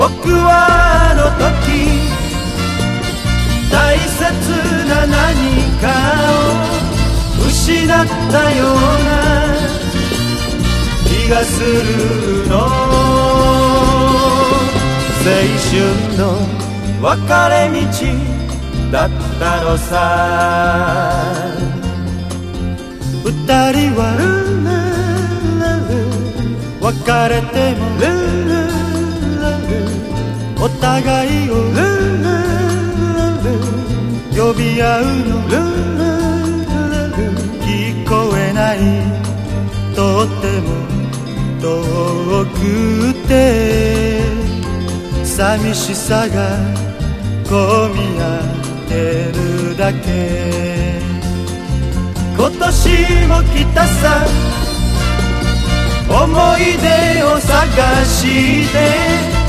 僕はあの時大切な何かを失ったような気がするの。青春の分かれ道だったのさ。二人は別れてもお互いを呼び合うの。聞こえないとっても遠くて寂しさがこみ合ってるだけ。今年も来たさ、思い出を探して